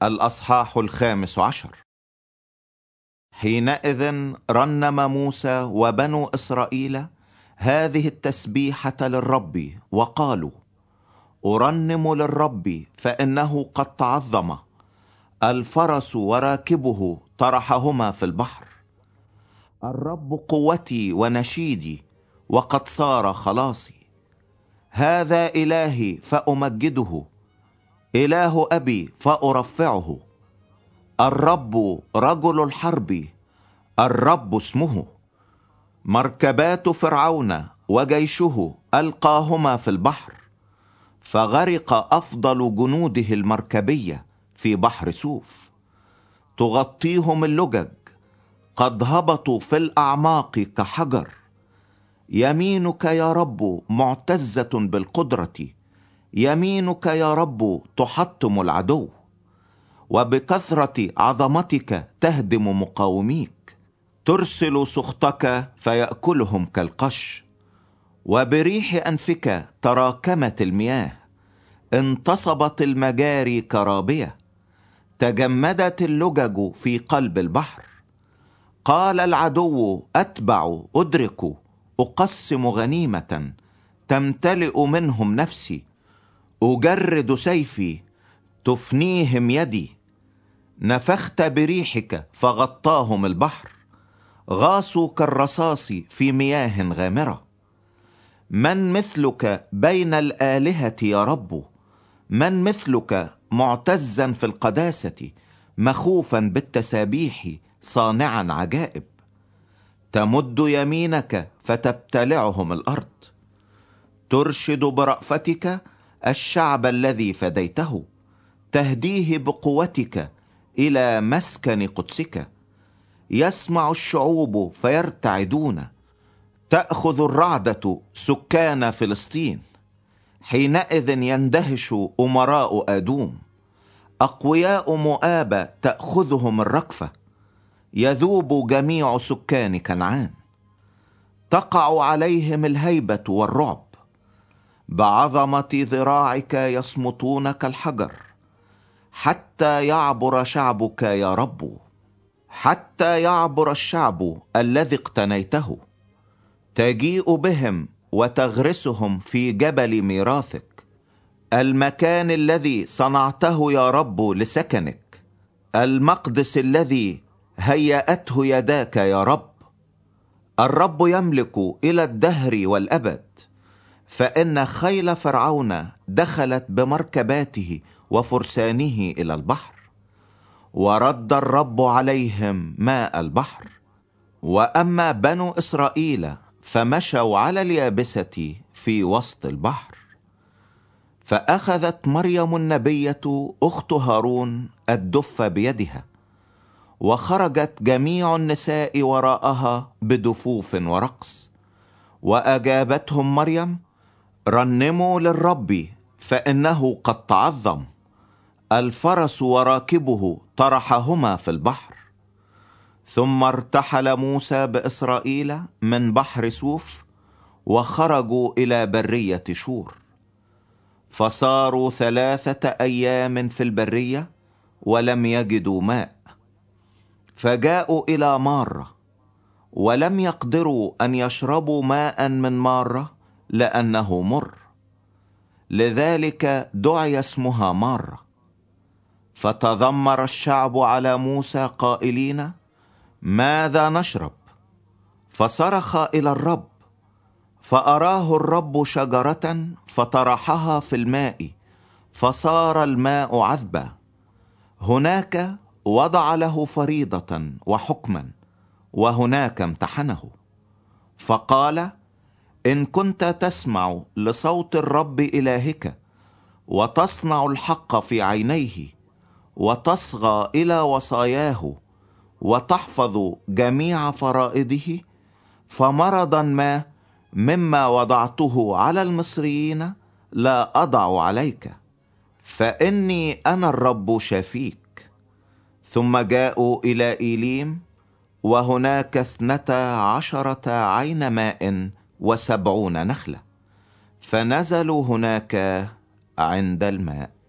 الأصحاح 15. حينئذ رنم موسى وبنو إسرائيل هذه التسبيحة للرب وقالوا: أرنم للرب فإنه قد تعظم، الفرس وراكبه طرحهما في البحر. الرب قوتي ونشيدي وقد صار خلاصي. هذا إلهي فأمجده، إله أبي فأرفعه. الرب رجل الحرب، الرب اسمه. مركبات فرعون وجيشه ألقاهما في البحر، فغرق أفضل جنوده المركبية في بحر سوف. تغطيهم اللجج، قد هبطوا في الأعماق كحجر. يمينك يا رب معتزة بالقدرة، يمينك يا رب تحطم العدو. وبكثرة عظمتك تهدم مقاوميك، ترسل سخطك فيأكلهم كالقش. وبريح أنفك تراكمت المياه، انتصبت المجاري كرابية، تجمدت اللجج في قلب البحر. قال العدو: أتبع أدرك، أقسم غنيمة، تمتلئ منهم نفسي. أجرد سيفي، تفنيهم يدي. نفخت بريحك فغطاهم البحر، غاصوا كالرصاص في مياه غامرة. من مثلك بين الآلهة يا رب؟ من مثلك معتزا في القداسة، مخوفا بالتسابيح، صانعا عجائب؟ تمد يمينك فتبتلعهم الأرض، ترشد برأفتك الشعب الذي فديته، تهديه بقوتك إلى مسكن قدسك. يسمع الشعوب فيرتعدون، تأخذ الرعدة سكان فلسطين. حينئذ يندهش أمراء آدوم، أقوياء مؤاب تأخذهم الركفة. يذوب جميع سكان كنعان، تقع عليهم الهيبة والرعب. بعظمة ذراعك يصمتون كالحجر، حتى يعبر شعبك يا رب، حتى يعبر الشعب الذي اقتنيته. تجيء بهم وتغرسهم في جبل ميراثك، المكان الذي صنعته يا رب لسكنك، المقدس الذي هيأته يداك يا رب. الرب يملك إلى الدهر والأبد، فإن خيل فرعون دخلت بمركباته وفرسانه إلى البحر. ورد الرب عليهم ماء البحر. وأما بنو إسرائيل فمشوا على اليابسة في وسط البحر. فأخذت مريم النبية أخت هارون الدف بيدها، وخرجت جميع النساء وراءها بدفوف ورقص. وأجابتهم مريم: رنموا للرب فإنه قد تعظم، الفرس وراكبه طرحهما في البحر. ثم ارتحل موسى بإسرائيل من بحر سوف، وخرجوا إلى برية شور. فصاروا 3 أيام في البرية ولم يجدوا ماء. فجاءوا إلى مارة، ولم يقدروا أن يشربوا ماء من مارة لأنه مر، لذلك دعي اسمها مارة. فتذمر الشعب على موسى قائلين: ماذا نشرب؟ فصرخ إلى الرب، فأراه الرب شجرة فطرحها في الماء، فصار الماء عذبا. هناك وضع له فريضة وحكما، وهناك امتحنه. فقال: إن كنت تسمع لصوت الرب إلهك، وتصنع الحق في عينيه، وتصغى إلى وصاياه، وتحفظ جميع فرائضه، فمرضا ما مما وضعته على المصريين لا أضع عليك، فإني أنا الرب شافيك. ثم جاءوا إلى إيليم، وهناك 12 عين ماء و70 نخلة، فنزلوا هناك عند الماء.